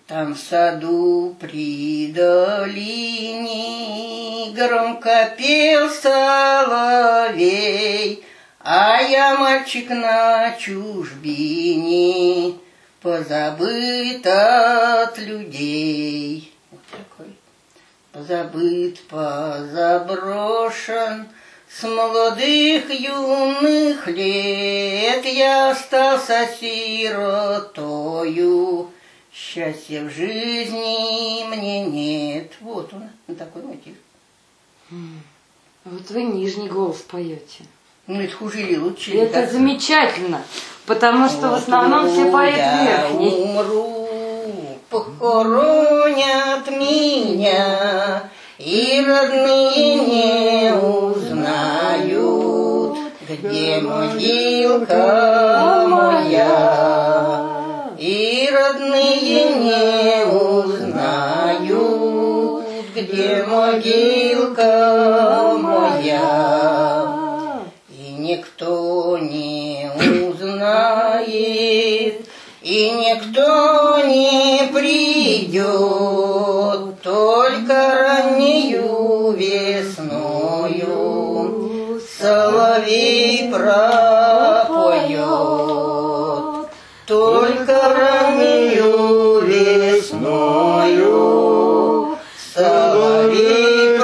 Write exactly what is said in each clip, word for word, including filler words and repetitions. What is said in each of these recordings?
Там в саду при долине громко пел соловей, а я мальчик на чужбине, позабыт от людей. Вот такой. Позабыт, позаброшен, с молодых юных лет я остался сиротою. Счастья в жизни мне нет. Вот он, такой мотив. Вот вы нижний голос поете. Ну, это хуже или лучше. Это как-то замечательно, потому что вот в основном все поют верхний. Я умру, похоронят меня, и родные не узнают, где могилка моя. И родные не узнают, где могилка моя. И никто не узнает, и никто не придет, только раннею весною соловей пропоет. Только раннею весною соловей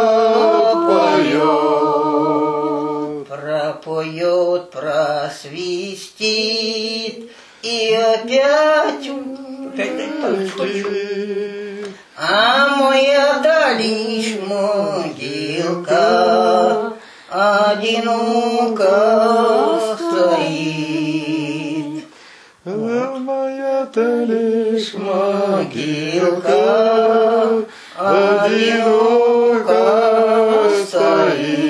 пропоет. Пропоет, просвистит и опять а моя дальше могилка одиноко стоит. А моя-то лишь могилка одиноко стоит.